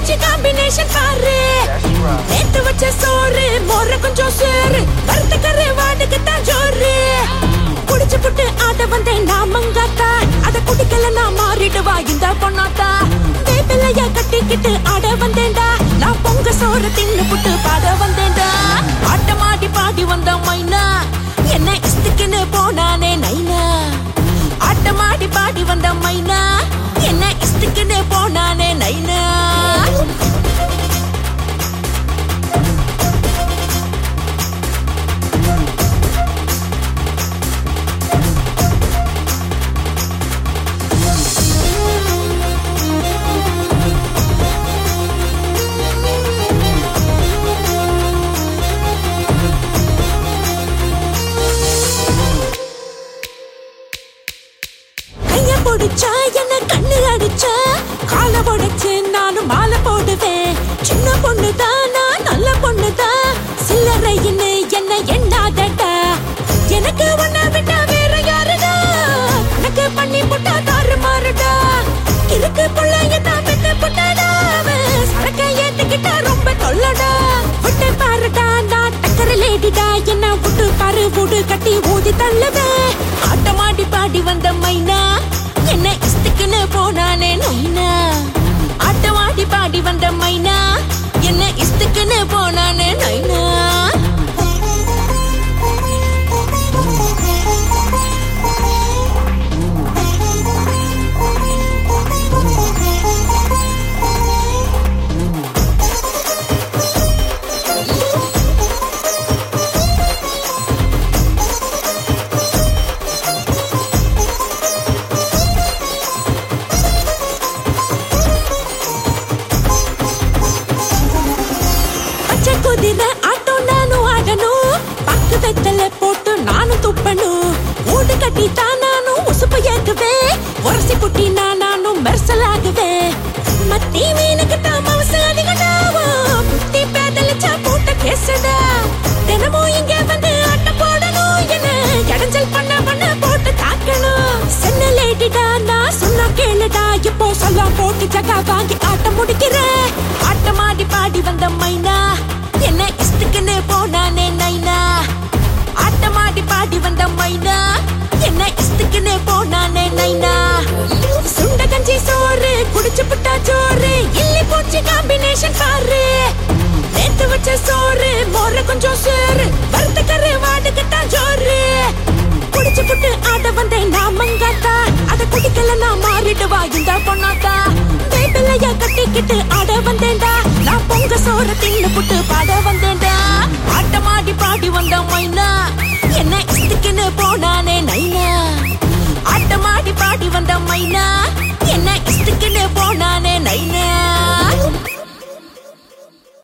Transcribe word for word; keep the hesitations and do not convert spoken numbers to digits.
போச்சு காம்பினேஷன் பாரு. நேத்து வச்ச சோறு மோர கொஞ்சம் சேரு, வறுத்த கரை வாடுக்கு தான் ஜோறு. குடிச்சு புட்டு ஆட வந்தேன் நான் மங்காத்தா, அத குடிக்கல நான் மாறிடுவா இந்த பொண்ணாத்தா. வேப்பிலைய கட்டிக்கிட்டு ஆட வந்தேன்டா, நான் பொங்க சோறு தின்னு புட்டு பாட வந்தேன்டா. ஆட்டமாடி பாடி வந்த மைனா, என்ன இஸ்துக்குன்னு போனானே நைனா. ஆட்டமாடி பாடி வந்த மைனா, என்ன இஸ்துக்குன்னு போனானே நைனா. பொடிச்சா என்ன கண்ணு அடிச்சா, கால பொடிச்சு நானும் மாலை போடுவேன். சின்ன பொண்ணுதான் நான் நல்ல பொண்ணுதான், சில்லறையின்னு என்ன எண்ணாதடா. எனக்கு ஒன்ன விட்டா வேற யாருடா, கணக்கு பண்ணி போட்டா தாறு மாறுடா. இருக்கு பிள்ளைய தான் பெத்து போட்டாடா, சரக்க ஏத்துக்கிட்டா ரொம்ப தொல்லடா. விட்டு பாருடா நான் டக்கர லேடிடா, என்ன விட்டு பாரு வீடு கட்டி ஊதி தள்ளுவேன். ஆட்டமாடி பாடி வந்த மைனா, என்ன இஸ்துக்குன்னு போனானே நைனா. ஆட்டமாடி பாடி வந்த மைனா, என்ன இஸ்துக்குன்னு போனானே நைனா. குதிரை ஆட்டம் நானும் ஆடணும், பக்கு வெத்தல போட்டு நானும் துப்பணும். ஊடு கட்டி தான் நானும் உசுப்பு ஏக்குவேன், உரசி புட்டி நான் நானும் மெர்சலாகுவேன். மத்தி மீனுக்கு தான் மவச அதிகடாவும், புத்தி பேதலிச்சா போட்ட கேசடா. தினமும் இங்க வந்து ஆட்டம் போடணும், என்ன இடைஞ்சல் பண்ண பண்ண போட்டு தாக்கணும். சின்ன லேடிடா நான் சொன்னா கேளுடா, இப்போ சொல்ல போட்டு ஜகா வாங்கி ஆட்டம் முடிக்கிறேன். ஆட்டமாடி பாடி வந்த மைனா, என்ன இஸ்துக்குன்னு போனானே நைனா. ஆட்டமாடி பாடி வந்த மைனா, என்ன இஸ்துக்குன்னு போனானே நைனா. சுண்ட கஞ்சி சோறு குடிச்சு புட்டா சோறு, இல்லி போச்சு காம்பினேஷன் பாரு. நேத்து வச்ச சோறு மோர கொஞ்சம் சேரு, வறுத்த கரை வாடுக்கு தான் ஜோறு. குடிச்சு புட்டு ஆட வந்தேன் நான் மங்காத்தா, அத குடிக்கல நான் மாறிடுவா இந்த பொண்ணாத்தா. வேப்பிலைய கட்டிக்கிட்டு ஆட வந்தேன்டா, நான் பொங்க சோறு தின்னு புட்டு பாட வந்தேன்டா. ஆட்டமாடி பாடி வந்த மைனா, என்ன இஸ்துக்குன்னு போனானே நைனா. ஆட்டமாடி பாடி வந்த மைனா, என்ன இஸ்துக்குன்னு போனானே